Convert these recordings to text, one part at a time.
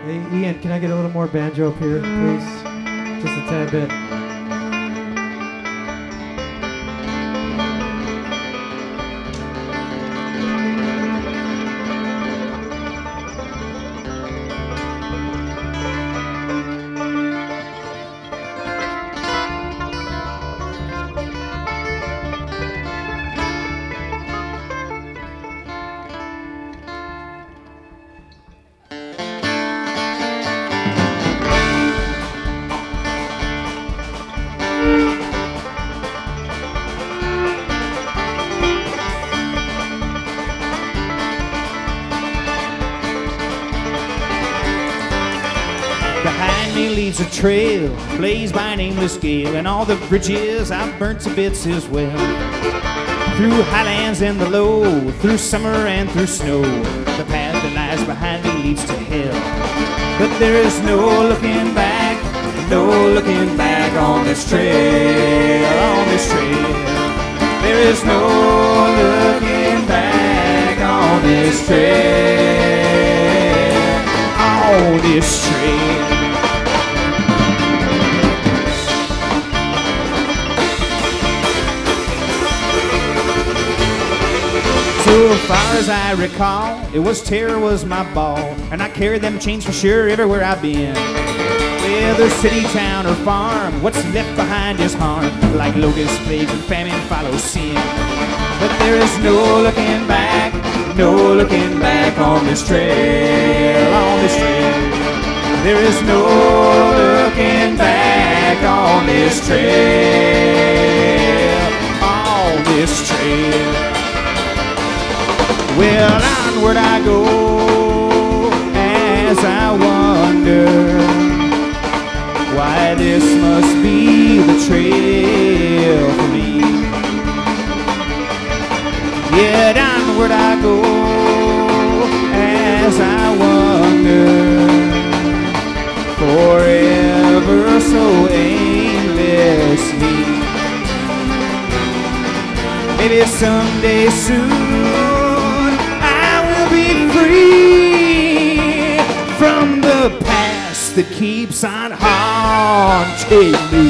Hey, Ian, can I get a little more banjo up here, please? Just a tad bit. Behind me leads a trail blazed by an aimless gale, and all the bridges I've burnt to bits as well. Through highlands and the low, through summer and through snow, the path that lies behind me leads to hell. But there is no looking back, no looking back on this trail, on this trail. There is no looking back on this trail, on this trail. So far as I recall, it was terror was my ball, and I carried them chains for sure everywhere I've been. Whether city, town, or farm, what's left behind is harm, like locusts, plagues, and famine follow sin. But there is no looking back, no looking back on this trail, on this trail. There is no looking back on this trail, on this trail. Well, onward I go as I wonder why this must be the trail for me. Yet onward I go as I wonder, forever so aimlessly. Maybe someday soon be free from the past that keeps on haunting me.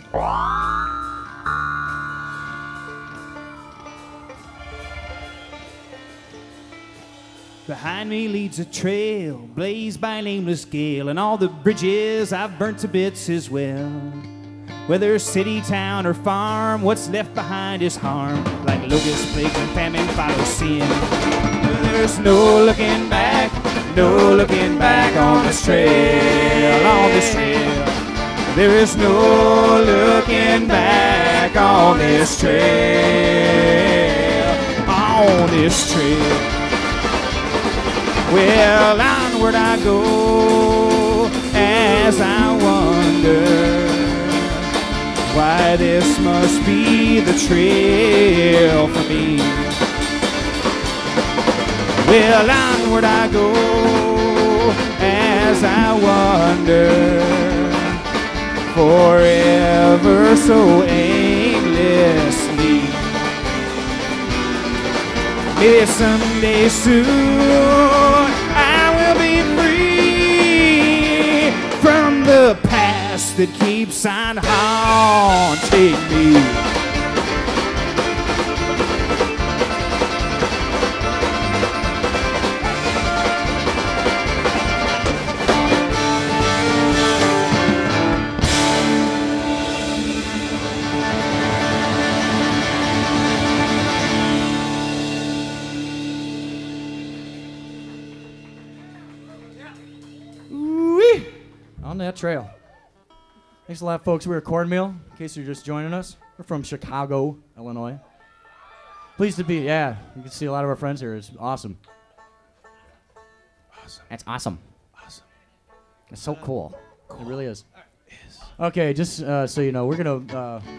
Behind me leads a trail blazed by a nameless gale, and all the bridges I've burnt to bits as well. Whether city, town, or farm, what's left behind is harm, like locust plague and famine follow sin. There's no looking back on this trail, on this trail. There is no looking back on this trail, on this trail. Well, onward I go as I wonder why this must be the trail for me. Well, onward I go as I wonder, forever so aimlessly. Maybe someday soon I will be free from the past that keeps on haunting me. On that trail. Thanks a lot, folks. We're Cornmeal, in case you're just joining us. We're from Chicago, Illinois. Pleased to be, yeah. You can see a lot of our friends here. It's awesome. That's awesome. It's so cool. It really is. Okay, just so you know, we're going to